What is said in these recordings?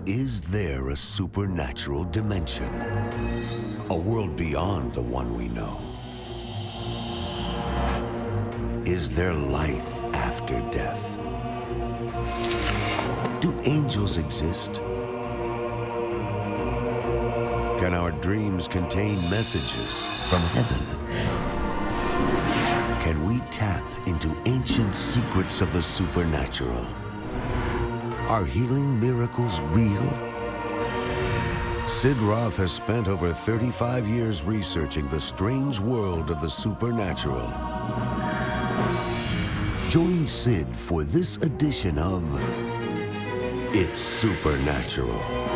Is there a supernatural dimension? A world beyond the one we know? Is there life after death? Do angels exist? Can our dreams contain messages from heaven? Can we tap into ancient secrets of the supernatural? Are healing miracles real? Sid Roth has spent over 35 years researching the strange world of the supernatural. Join Sid for this edition of It's Supernatural.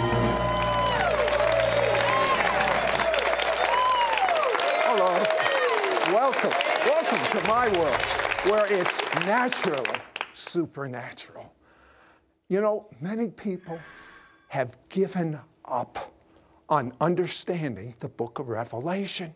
Hello. Welcome to my world, where it's naturally supernatural. You know, many people have given up on understanding the book of Revelation.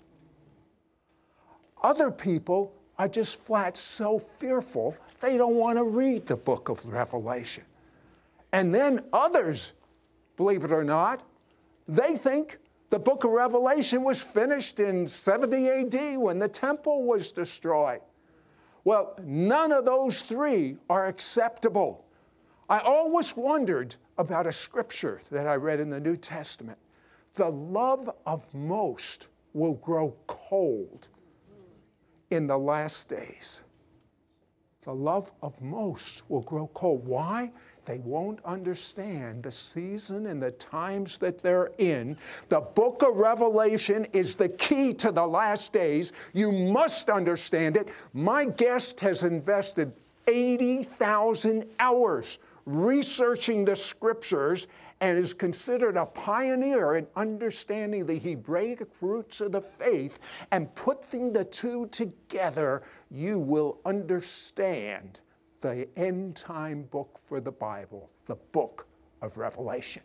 Other people are just flat so fearful they don't want to read the book of Revelation. And then others, believe it or not, they think the book of Revelation was finished in 70 AD when the temple was destroyed. Well, none of those three are acceptable. I always wondered about a scripture that I read in the New Testament. The love of most will grow cold in the last days. The love of most will grow cold. Why? They won't understand the season and the times that they're in. The book of Revelation is the key to the last days. You must understand it. My guest has invested 80,000 hours researching the scriptures and is considered a pioneer in understanding the Hebraic roots of the faith, and putting the two together, you will understand the end-time book for the Bible, the book of Revelation.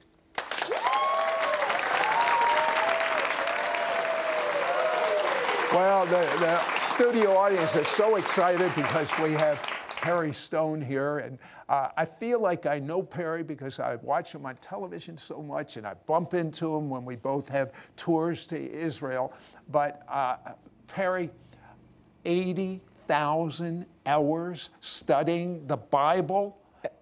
Well, the studio audience is so excited because we have Perry Stone here, and I feel like I know Perry because I watch him on television so much, and I bump into him when we both have tours to Israel. But Perry, 80,000 hours studying the Bible.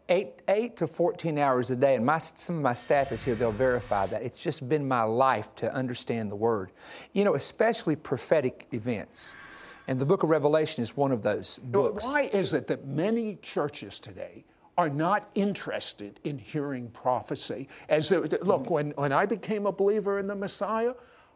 8 to 14 hours a day, and some of my staff is here, they'll verify that. It's just been my life to understand the Word. You know, especially prophetic events. And the book of Revelation is one of those books. Why is it that many churches today are not interested in hearing prophecy? Look, when I became a believer in the Messiah,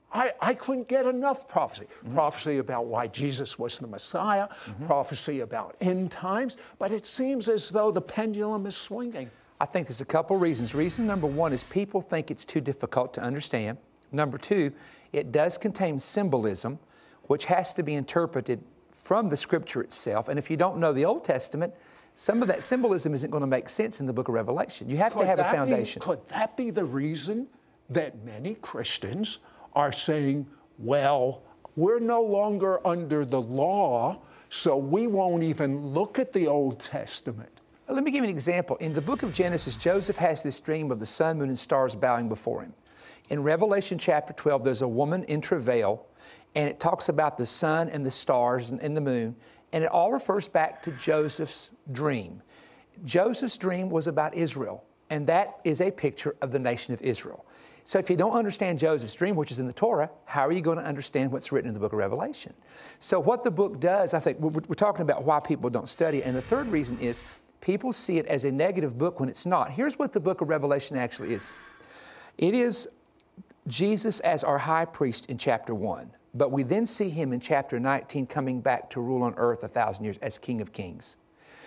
I couldn't get enough prophecy. Prophecy about why Jesus was the Messiah, prophecy about end times, but it seems as though the pendulum is swinging. I think there's a couple reasons. Reason number one is people think it's too difficult to understand. Number two, it does contain symbolism, which has to be interpreted from the scripture itself. And if you don't know the Old Testament, some of that symbolism isn't going to make sense in the book of Revelation. You have to have a foundation. Could that be the reason that many Christians are saying, well, we're no longer under the law, so we won't even look at the Old Testament? Let me give you an example. In the book of Genesis, Joseph has this dream of the sun, moon, and stars bowing before him. In Revelation chapter 12, there's a woman in travail, and it talks about the sun and the stars and the moon, and it all refers back to Joseph's dream. Joseph's dream was about Israel, and that is a picture of the nation of Israel. So if you don't understand Joseph's dream, which is in the Torah, how are you going to understand what's written in the book of Revelation? So what the book does, I think, we're talking about why people don't study it, and the third reason is people see it as a negative book when it's not. Here's what the book of Revelation actually is. It is Jesus as our high priest in chapter 1. But we then see him in chapter 19 coming back to rule on earth 1,000 years as King of Kings.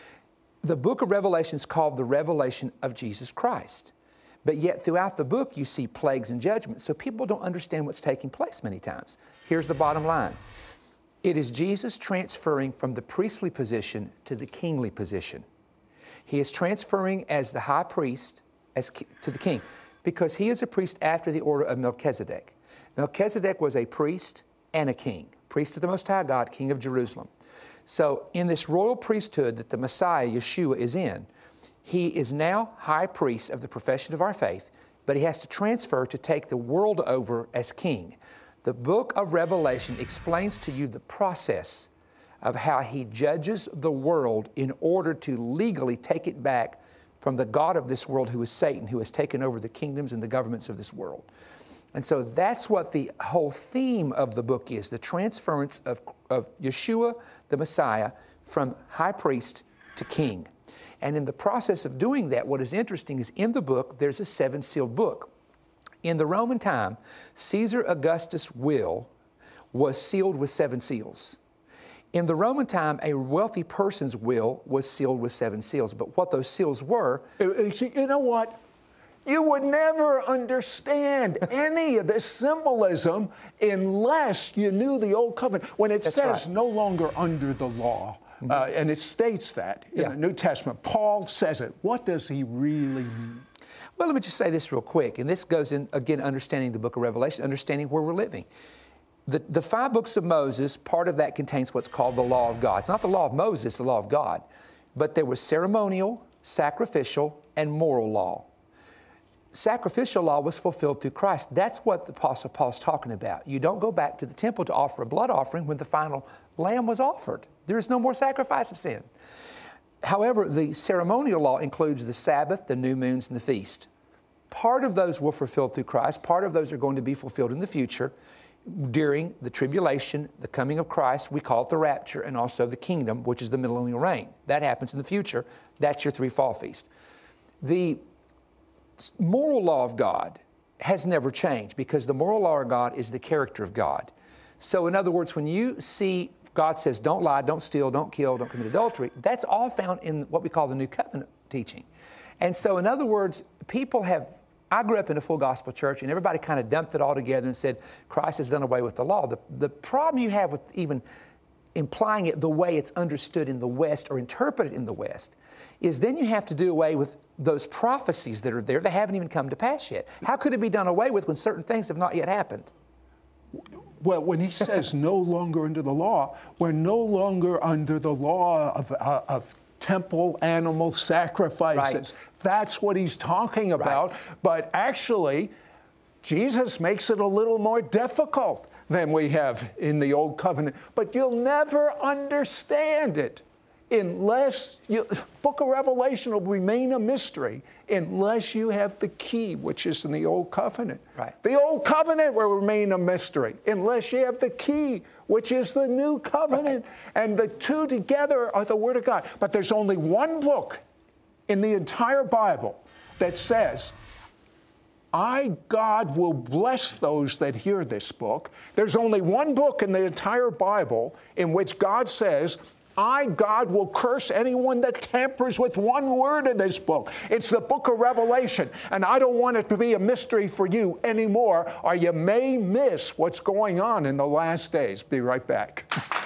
The book of Revelation is called the revelation of Jesus Christ. But yet throughout the book you see plagues and judgments. So people don't understand what's taking place many times. Here's the bottom line. It is Jesus transferring from the priestly position to the kingly position. He is transferring as the high priest to the king because he is a priest after the order of Melchizedek. Melchizedek was a priest and a king, priest of the Most High God, king of Jerusalem. So in this royal priesthood that the Messiah, Yeshua, is in, he is now high priest of the profession of our faith. but he has to transfer to take the world over as king. The book of Revelation explains to you the process of how he judges the world in order to legally take it back from the God of this world, who is Satan, who has taken over the kingdoms and the governments of this world. And so that's what the whole theme of the book is, the transference of Yeshua, the Messiah, from high priest to king. And in the process of doing that, what is interesting is in the book, there's a 7-sealed book. In the Roman time, Caesar Augustus' will was sealed with 7 seals. In the Roman time, a wealthy person's will was sealed with 7 seals. But what those seals were... You know what? You would never understand any of this symbolism unless you knew the Old Covenant. When it says no longer under the law, and it states that in the New Testament, Paul says it. What does he really mean? Well, let me just say this real quick, and this goes in, again, understanding the book of Revelation, understanding where we're living. The 5 books of Moses, part of that contains what's called the law of God. It's not the law of Moses, it's the law of God. But there was ceremonial, sacrificial, and moral law. Sacrificial law was fulfilled through Christ. That's what the Apostle Paul's talking about. You don't go back to the temple to offer a blood offering when the final lamb was offered. There is no more sacrifice of sin. However, the ceremonial law includes the Sabbath, the new moons, and the feast. Part of those were fulfilled through Christ. Part of those are going to be fulfilled in the future during the tribulation, the coming of Christ. We call it the rapture, and also the kingdom, which is the millennial reign. That happens in the future. That's your 3 fall feasts. The moral law of God has never changed, because the moral law of God is the character of God. So in other words, when you see God says, don't lie, don't steal, don't kill, don't commit adultery, that's all found in what we call the New Covenant teaching. And so in other words, people have, I grew up in a full gospel church, and everybody kind of dumped it all together and said, Christ has done away with the law. The problem you have with even implying it the way it's understood in the West or interpreted in the West is then you have to do away with those prophecies that are there that haven't even come to pass yet. How could it be done away with when certain things have not yet happened? Well, when he says no longer under the law, we're no longer under the law of temple animal sacrifices. Right. That's what he's talking about. Right. But actually, Jesus makes it a little more difficult than we have in the Old Covenant. But you'll never understand it unless Book of Revelation will remain a mystery unless you have the key, which is in the Old Covenant. Right. The Old Covenant will remain a mystery unless you have the key, which is the New Covenant. Right. And the two together are the Word of God. But there's only one book in the entire Bible that says, I, God, will bless those that hear this book. There's only one book in the entire Bible in which God says, I, God, will curse anyone that tampers with one word in this book. It's the book of Revelation, and I don't want it to be a mystery for you anymore, or you may miss what's going on in the last days. Be right back.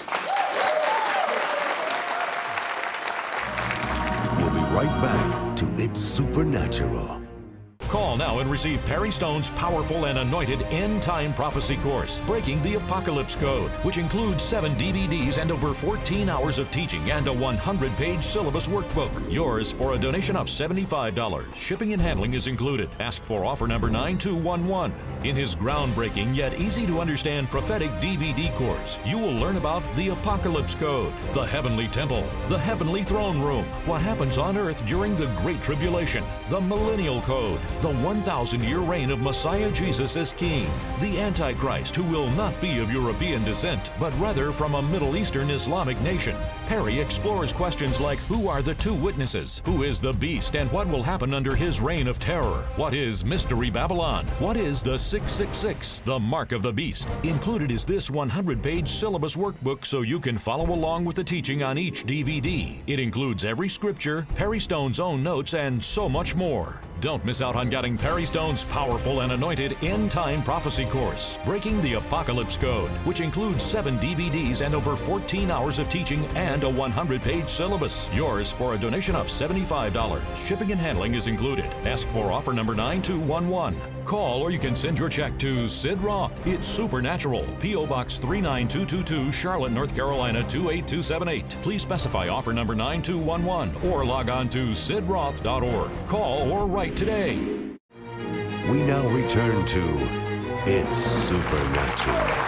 We'll be right back to It's Supernatural. Call now and receive Perry Stone's powerful and anointed end-time prophecy course, Breaking the Apocalypse Code, which includes 7 DVDs and over 14 hours of teaching and a 100-page syllabus workbook. Yours for a donation of $75. Shipping and handling is included. Ask for offer number 9211. In his groundbreaking yet easy-to-understand prophetic DVD course, you will learn about the Apocalypse Code, the Heavenly Temple, the Heavenly Throne Room, what happens on earth during the Great Tribulation, the Millennial Code, the 1,000-year reign of Messiah Jesus as King, the Antichrist who will not be of European descent, but rather from a Middle Eastern Islamic nation. Perry explores questions like, who are the 2 witnesses? Who is the beast, and what will happen under his reign of terror? What is Mystery Babylon? What is the 666, the mark of the beast? Included is this 100-page syllabus workbook so you can follow along with the teaching on each DVD. It includes every scripture, Perry Stone's own notes, and so much more. Don't miss out on getting Perry Stone's powerful and anointed end-time prophecy course, Breaking the Apocalypse Code, which includes 7 DVDs and over 14 hours of teaching and a 100-page syllabus. Yours for a donation of $75. Shipping and handling is included. Ask for offer number 9211. Call or you can send your check to Sid Roth. It's Supernatural. P.O. Box 39222, Charlotte, North Carolina 28278. Please specify offer number 9211 or log on to sidroth.org. Call or write today. We now return to It's Supernatural.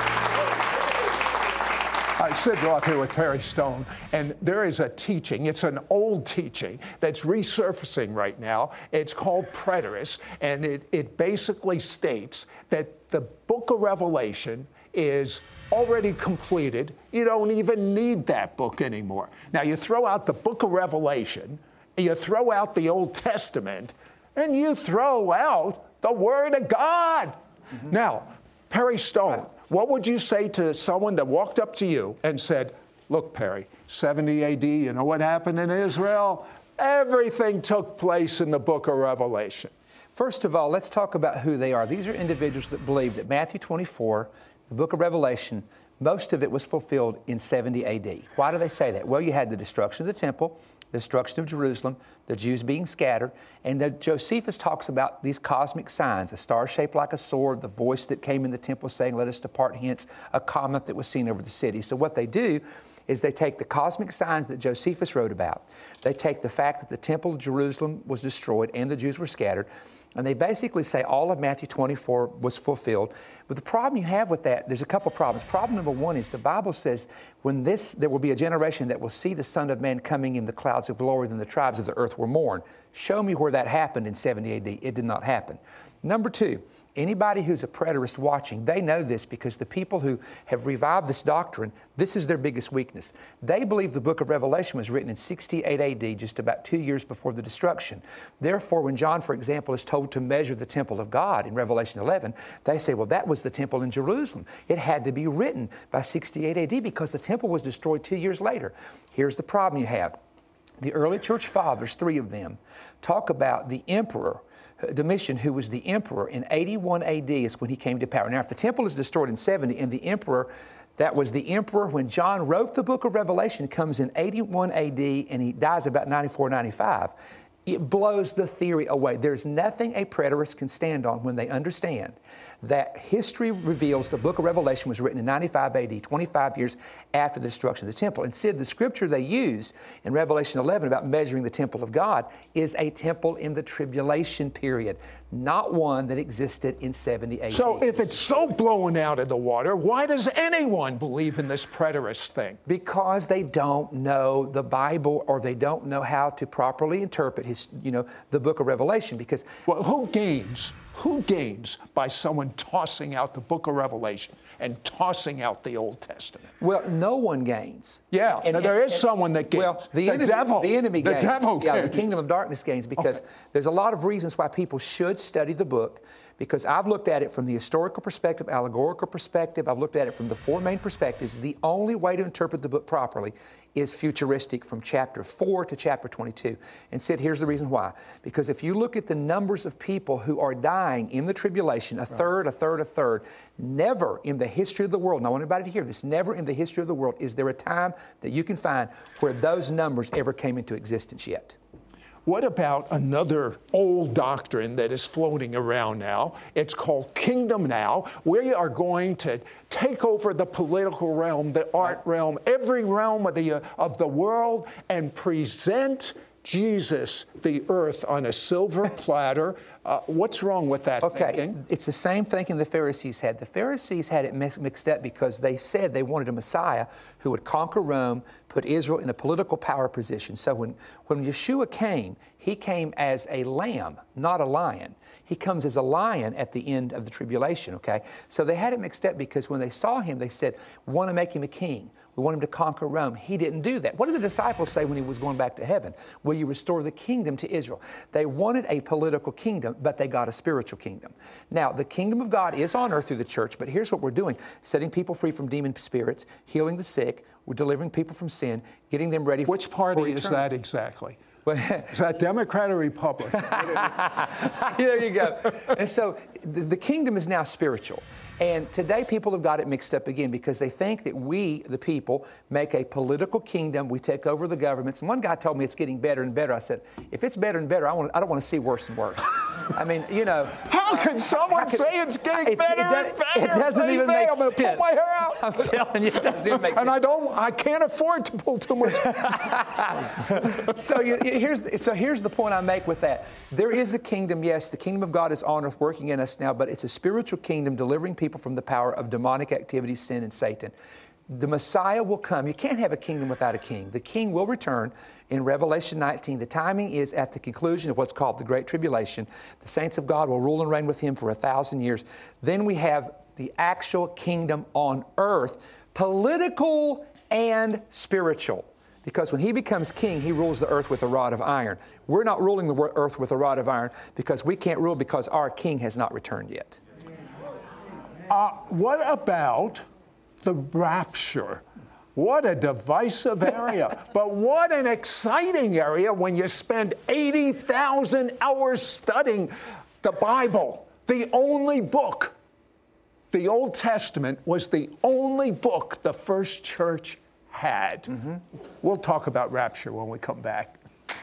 Sid Roth here with Perry Stone, and there is a teaching, it's an old teaching that's resurfacing right now. It's called preterist, and it basically states that the book of Revelation is already completed. You don't even need that book anymore. Now, you throw out the book of Revelation, you throw out the Old Testament, and you throw out the Word of God. Mm-hmm. Now, Perry Stone, what would you say to someone that walked up to you and said, look, Perry, 70 AD, you know what happened in Israel? Everything took place in the book of Revelation. First of all, let's talk about who they are. These are individuals that believe that Matthew 24, the book of Revelation, most of it was fulfilled in 70 AD. Why do they say that? Well, you had the destruction of the temple, the destruction of Jerusalem, the Jews being scattered, and Josephus talks about these cosmic signs, a star shaped like a sword, the voice that came in the temple saying, let us depart hence, a comet that was seen over the city. So what they do is they take the cosmic signs that Josephus wrote about, they take the fact that the temple of Jerusalem was destroyed and the Jews were scattered, and they basically say all of Matthew 24 was fulfilled. But the problem you have with that, there's a couple problems. Problem number one is the Bible says there will be a generation that will see the Son of Man coming in the clouds of glory, then the tribes of the earth will mourn. Show me where that happened in 70 AD. It did not happen. Number two, anybody who's a preterist watching, they know this because the people who have revived this doctrine, this is their biggest weakness. They believe the book of Revelation was written in 68 AD, just about 2 years before the destruction. Therefore, when John, for example, is told to measure the temple of God in Revelation 11, they say, well, that was the temple in Jerusalem. It had to be written by 68 AD because the temple was destroyed 2 years later. Here's the problem you have. The early church fathers, 3 of them, talk about the emperor Domitian, who was the emperor in 81 AD is when he came to power. Now, if the temple is destroyed in 70 and the emperor, that was the emperor when John wrote the book of Revelation, comes in 81 AD and he dies about 94, 95, it blows the theory away. There's nothing a preterist can stand on when they understand that history reveals the book of Revelation was written in 95 AD, 25 years after the destruction of the temple. And Sid, the scripture they use in Revelation 11 about measuring the temple of God is a temple in the tribulation period, not one that existed in 70 AD. So if it's so blown out of the water, why does anyone believe in this preterist thing? Because they don't know the Bible or they don't know how to properly interpret the book of Revelation. Because well, who gains by someone tossing out the book of Revelation and tossing out the Old Testament? Well, no one gains. Yeah, there is someone that gains. Well, the enemy gains. The devil gains. Yeah, the kingdom of darkness gains because there's a lot of reasons why people should study the book, because I've looked at it from the historical perspective, allegorical perspective. I've looked at it from the 4 main perspectives. The only way to interpret the book properly is futuristic from chapter 4 to chapter 22. And Sid, here's the reason why. Because if you look at the numbers of people who are dying in the tribulation, a third, never in the history of the world, and I want everybody to hear this, never in the history of the world is there a time that you can find where those numbers ever came into existence yet. What about another old doctrine that is floating around now? It's called Kingdom Now. We are going to take over the political realm, the art realm, every realm of the world, and present Jesus, the earth, on a silver platter. What's wrong with that thinking? It's the same thinking the Pharisees had. The Pharisees had it mixed up because they said they wanted a Messiah who would conquer Rome, put Israel in a political power position. So when Yeshua came, he came as a lamb, not a lion. He comes as a lion at the end of the tribulation, okay? So they had it mixed up because when they saw him, they said, we want to make him a king. We want him to conquer Rome. He didn't do that. What did the disciples say when he was going back to heaven? Will you restore the kingdom to Israel? They wanted a political kingdom, but they got a spiritual kingdom. Now, the kingdom of God is on earth through the church, but here's what we're doing. Setting people free from demon spirits, healing the sick, we're delivering people from sin, getting them ready for Which party is that exactly? Is that Democrat or Republican? There you go. And so The kingdom is now spiritual. And today people have got it mixed up again because they think that we, the people, make a political kingdom. We take over the governments. And one guy told me it's getting better and better. I said, if it's better and better, I don't want to see worse and worse. I mean, you know. How can someone say it's getting better and better? It doesn't even make sense. I'm going to pull my hair out. I'm telling you, it doesn't even make sense. And I can't afford to pull too much. So here's the point I make with that. There is a kingdom, yes, the kingdom of God is on earth working in us now, but it's a spiritual kingdom delivering people from the power of demonic activity, sin, and Satan. The Messiah will come. You can't have a kingdom without a king. The king will return in Revelation 19. The timing is at the conclusion of what's called the Great Tribulation. The saints of God will rule and reign with him for 1,000 years. Then we have the actual kingdom on earth, political and spiritual. Because when he becomes king, he rules the earth with a rod of iron. We're not ruling the earth with a rod of iron because we can't rule because our king has not returned yet. What about the rapture? What a divisive area, but what an exciting area when you spend 80,000 hours studying the Bible, the only book. The Old Testament was the only book the first church had. Mm-hmm. We'll talk about rapture when we come back.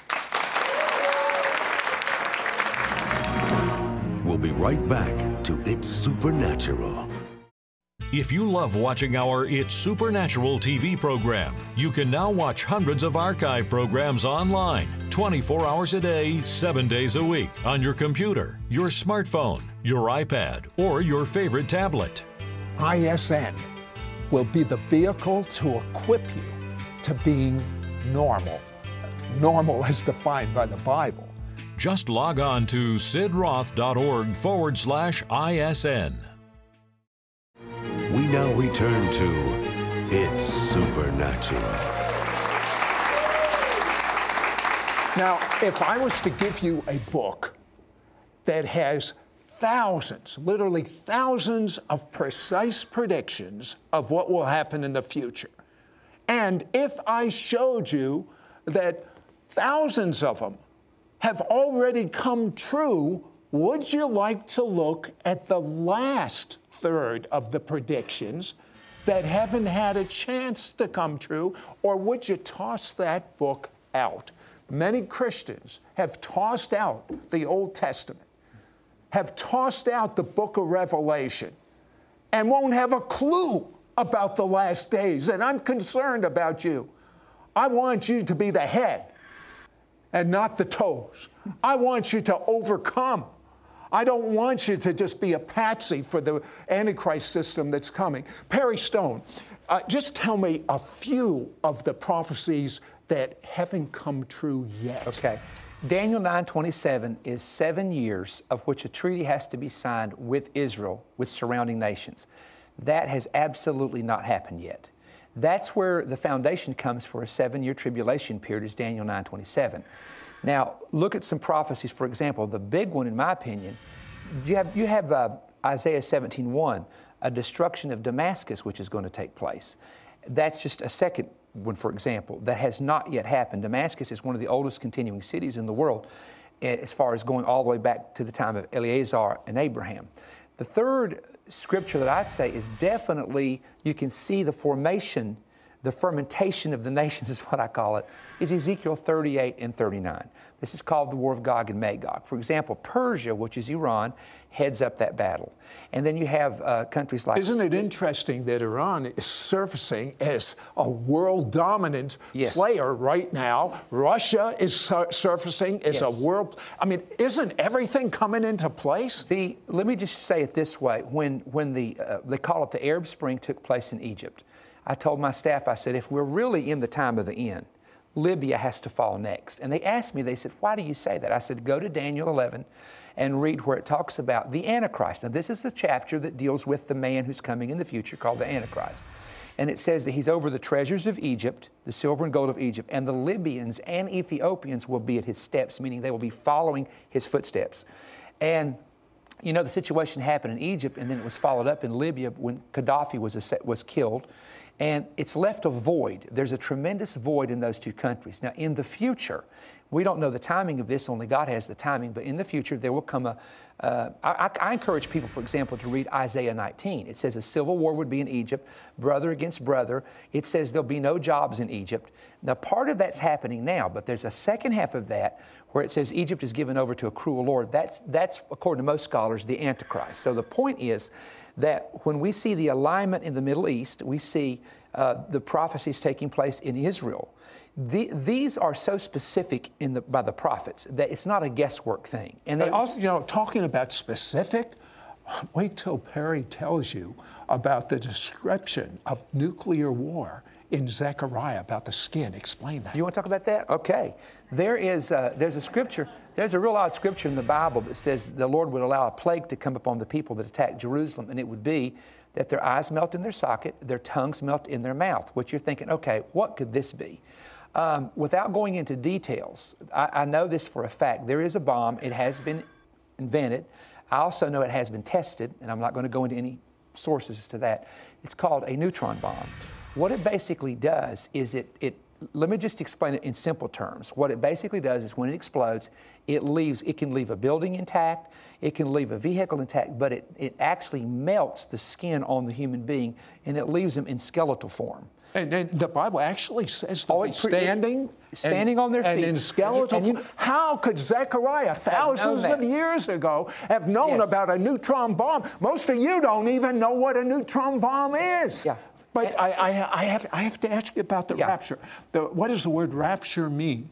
We'll be right back to It's Supernatural. If you love watching our It's Supernatural TV program, you can now watch hundreds of archive programs online, 24 hours a day, 7 days a week, on your computer, your smartphone, your iPad, or your favorite tablet. ISN will be the vehicle to equip you to being normal. Normal as defined by the Bible. Just log on to sidroth.org/ISN. We now return to It's Supernatural. Now, if I was to give you a book that has thousands, literally thousands of precise predictions of what will happen in the future, and if I showed you that thousands of them have already come true, would you like to look at the last third of the predictions that haven't had a chance to come true, or would you toss that book out? Many Christians have tossed out the Old Testament, have tossed out the book of Revelation, and won't have a clue about the last days. And I'm concerned about you. I want you to be the head and not the toes. I want you to overcome. I don't want you to just be a patsy for the Antichrist system that's coming. Perry Stone, just tell me a few of the prophecies that haven't come true yet. Okay. Daniel 9:27 is 7 years of which a treaty has to be signed with Israel, with surrounding nations. That has absolutely not happened yet. That's where the foundation comes for a 7-year tribulation period, is Daniel 9:27. Now, look at some prophecies. For example, the big one, in my opinion, you have Isaiah 17:1, a destruction of Damascus, which is going to take place. That's just a second one, for example, that has not yet happened. Damascus is one of the oldest continuing cities in the world, as far as going all the way back to the time of Eleazar and Abraham. The third scripture that I'd say is definitely, you can see the formation, the fermentation of the nations is what I call it, is Ezekiel 38 and 39. This is called the War of Gog and Magog. For example, Persia, which is Iran, heads up that battle. And then you have countries like... Isn't it interesting that Iran is surfacing as a world-dominant player right now? Russia is surfacing as a world... I mean, isn't everything coming into place? Let me just say it this way. When they call it the Arab Spring, took place in Egypt, I told my staff, I said, if we're really in the time of the end, Libya has to fall next. And they asked me, they said, why do you say that? I said, go to Daniel 11 and read where it talks about the Antichrist. Now, this is the chapter that deals with the man who's coming in the future called the Antichrist. And it says that he's over the treasures of Egypt, the silver and gold of Egypt, and the Libyans and Ethiopians will be at his steps, meaning they will be following his footsteps. And you know, the situation happened in Egypt, and then it was followed up in Libya when Gaddafi was killed. And it's left a void. There's a tremendous void in those two countries. Now, in the future, We don't know the timing of this, only God has the timing, but in the future there will come I encourage people, for example, to read Isaiah 19. It says a civil war would be in Egypt, brother against brother. It says there'll be no jobs in Egypt. Now, part of that's happening now, but there's a second half of that where it says Egypt is given over to a cruel Lord. That's according to most scholars, the Antichrist. So the point is that when we see the alignment in the Middle East, we see the prophecies taking place in Israel. These are so specific by the prophets that it's not a guesswork thing. And they also, you know, talking about specific, wait till Perry tells you about the description of nuclear war in Zechariah about the skin. Explain that. You want to talk about that? Okay. There's a scripture. There's a real odd scripture in the Bible that says the Lord would allow a plague to come upon the people that attack Jerusalem, and it would be that their eyes melt in their socket, their tongues melt in their mouth, which you're thinking, okay, what could this be? Without going into details, I know this for a fact. There is a bomb. It has been invented. I also know it has been tested, and I'm not going to go into any sources as to that. It's called a neutron bomb. What it basically does is let me just explain it in simple terms. What it basically does is when it explodes, it can leave a building intact, it can leave a vehicle intact, but it actually melts the skin on the human being, and it leaves them in skeletal form. And the Bible actually says they're standing on their feet. And in skeletal form. How could Zechariah, thousands of years ago, have known about a neutron bomb? Most of you don't even know what a neutron bomb is. Yeah. But I have to ask you about the rapture. What does the word rapture mean?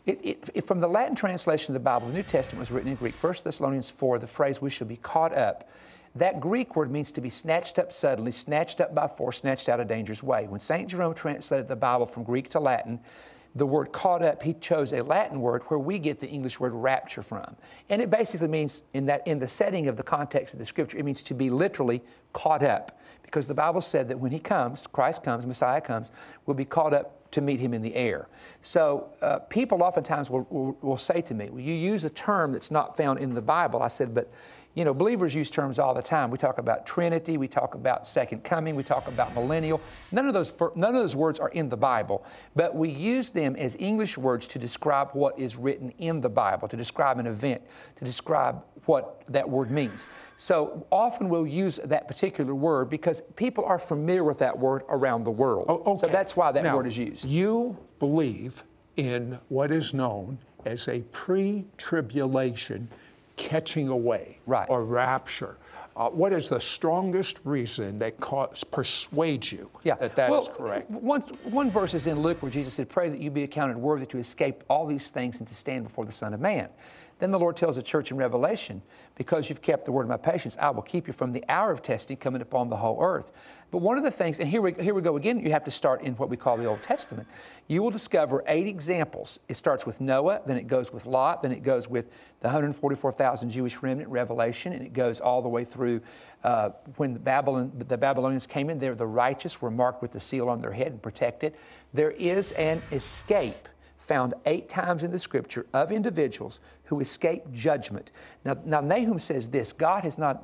From the Latin translation of the Bible, the New Testament was written in Greek. 1 Thessalonians 4, the phrase, we shall be caught up. That Greek word means to be snatched up suddenly, snatched up by force, snatched out a dangerous way. When St. Jerome translated the Bible from Greek to Latin, the word caught up, he chose a Latin word where we get the English word rapture from. And it basically means, in the setting of the context of the Scripture, it means to be literally caught up. Because the Bible said that when He comes, Christ comes, Messiah comes, we'll be caught up to meet Him in the air. So people oftentimes will say to me, well, you use a term that's not found in the Bible. I said, but you know, believers use terms all the time. We talk about Trinity, we talk about second coming, we talk about millennial. None of those words are in the Bible, but we use them as English words to describe what is written in the Bible, to describe an event, to describe what that word means. So often we'll use that particular word because people are familiar with that word around the world. Oh, okay. So that's why that word is used. You believe in what is known as a pre-tribulation catching away, right, or rapture. What is the strongest reason that persuades you that is correct? One verse is in Luke where Jesus said, pray that you be accounted worthy to escape all these things and to stand before the Son of Man. Then the Lord tells the church in Revelation, because you've kept the word of my patience, I will keep you from the hour of testing coming upon the whole earth. But one of the things, and here we go again, you have to start in what we call the Old Testament. You will discover 8 examples. It starts with Noah, then it goes with Lot, then it goes with the 144,000 Jewish remnant, Revelation, and it goes all the way through when the Babylonians came in there, the righteous were marked with the seal on their head and protected. There is an escape found 8 times in the Scripture of individuals who escape judgment. Now Nahum says this, God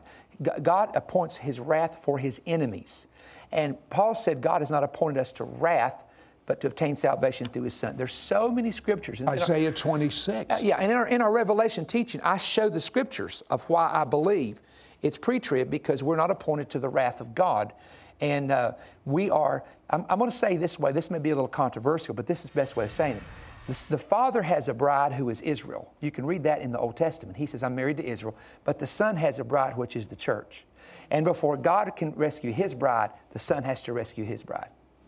appoints His wrath for His enemies. And Paul said God has not appointed us to wrath, but to obtain salvation through His Son. There's so many Scriptures. Isaiah 26. And in our Revelation teaching, I show the Scriptures of why I believe it's pre-trib, because we're not appointed to the wrath of God. And we are, I'm going to say this way, this may be a little controversial, but this is the best way of saying it. The Father has a bride who is Israel. You can read that in the Old Testament. He says, I'm married to Israel. But the Son has a bride, which is the church. And before God can rescue His bride, the Son has to rescue His bride.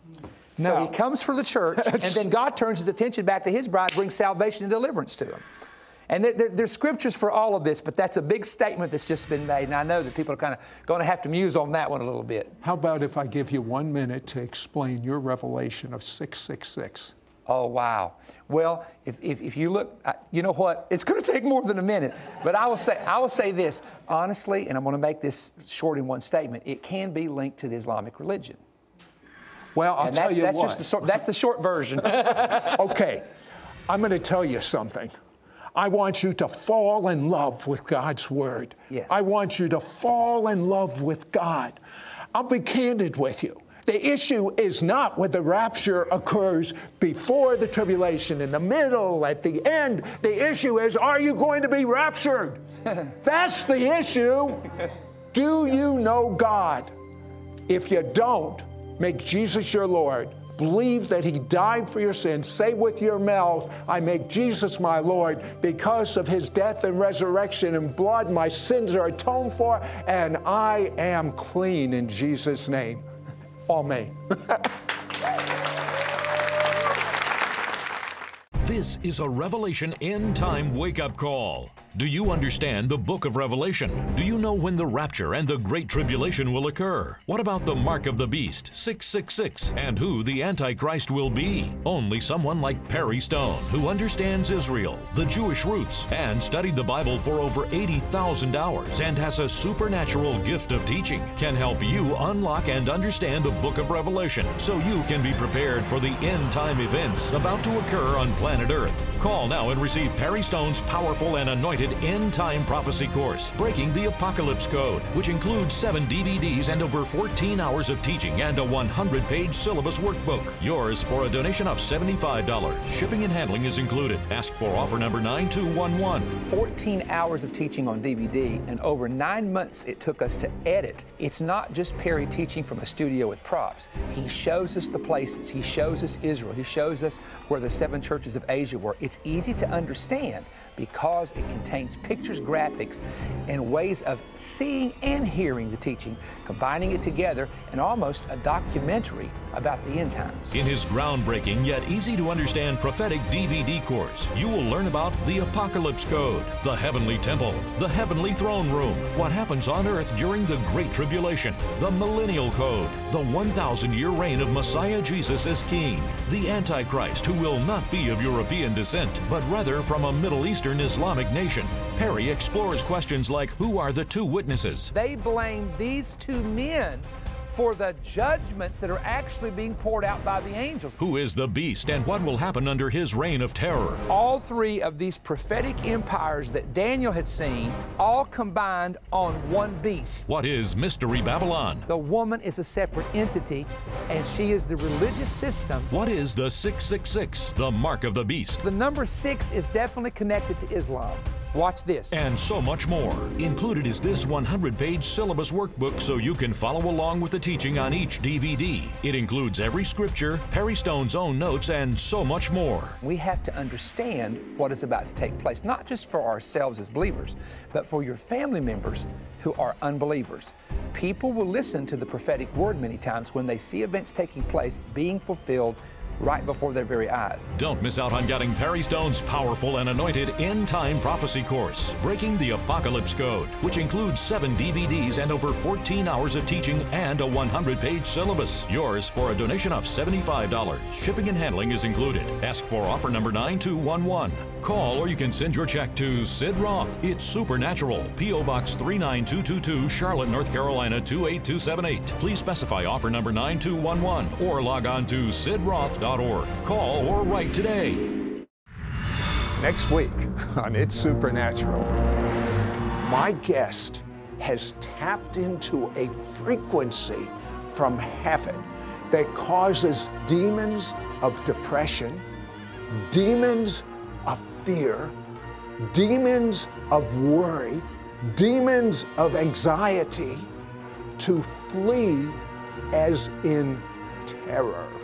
So He comes for the church, and then God turns His attention back to His bride, brings salvation and deliverance to Him. And there's Scriptures for all of this, but that's a big statement that's just been made, and I know that people are kind of going to have to muse on that one a little bit. How about if I give you 1 minute to explain your revelation of 666? Oh, wow. Well, if you look, you know what? It's going to take more than a minute. But I will say this, honestly, and I'm going to make this short in one statement. It can be linked to the Islamic religion. Well, I'll tell you what. That's the short version. Okay. I'm going to tell you something. I want you to fall in love with God's Word. Yes. I want you to fall in love with God. I'll be candid with you. The issue is not whether rapture occurs before the tribulation, in the middle, at the end. The issue is, are you going to be raptured? That's the issue. Do you know God? If you don't, make Jesus your Lord. Believe that He died for your sins. Say with your mouth, I make Jesus my Lord. Because of His death and resurrection and blood, my sins are atoned for, and I am clean in Jesus' name. Amen. This is a Revelation End Time wake-up call. Do you understand the book of Revelation? Do you know when the rapture and the Great Tribulation will occur? What about the mark of the beast, 666, and who the Antichrist will be? Only someone like Perry Stone, who understands Israel, the Jewish roots, and studied the Bible for over 80,000 hours and has a supernatural gift of teaching, can help you unlock and understand the book of Revelation so you can be prepared for the end-time events about to occur on planet Earth. Call now and receive Perry Stone's powerful and anointed end-time prophecy course, Breaking the Apocalypse Code, which includes 7 DVDs and over 14 hours of teaching and a 100-page syllabus workbook. Yours for a donation of $75. Shipping and handling is included. Ask for offer number 9211. 14 hours of teaching on DVD, and over 9 months it took us to edit. It's not just Perry teaching from a studio with props. He shows us the places. He shows us Israel. He shows us where the 7 churches of Asia were. It's easy to understand because it contains pictures, graphics, and ways of seeing and hearing the teaching, combining it together in almost a documentary about the end times. In his groundbreaking yet easy to understand prophetic DVD course, you will learn about the Apocalypse Code, the Heavenly Temple, the Heavenly Throne Room, what happens on earth during the Great Tribulation, the Millennial Code, the 1,000-year reign of Messiah Jesus as King, the Antichrist, who will not be of European descent, but rather from a Middle Eastern Islamic nation. Perry explores questions like, who are the 2 witnesses? They blame these 2 men for the judgments that are actually being poured out by the angels. Who is the beast and what will happen under his reign of terror? All 3 of these prophetic empires that Daniel had seen, all combined on one beast. What is Mystery Babylon? The woman is a separate entity, and she is the religious system. What is the 666, the mark of the beast? The number 6 is definitely connected to Islam. Watch this. And so much more. Included is this 100-page syllabus workbook so you can follow along with the teaching on each DVD. It includes every scripture, Perry Stone's own notes, and so much more. We have to understand what is about to take place, not just for ourselves as believers, but for your family members who are unbelievers. People will listen to the prophetic word many times when they see events taking place being fulfilled right before their very eyes. Don't miss out on getting Perry Stone's powerful and anointed end-time prophecy course, Breaking the Apocalypse Code, which includes 7 DVDs and over 14 hours of teaching and a 100-page syllabus. Yours for a donation of $75. Shipping and handling is included. Ask for offer number 9211. Call or you can send your check to Sid Roth. It's Supernatural, P.O. Box 39222, Charlotte, North Carolina 28278. Please specify offer number 9211 or log on to sidroth.org. Call or write today. Next week on It's Supernatural, my guest has tapped into a frequency from heaven that causes demons of depression, demons of fear, demons of worry, demons of anxiety to flee as in terror.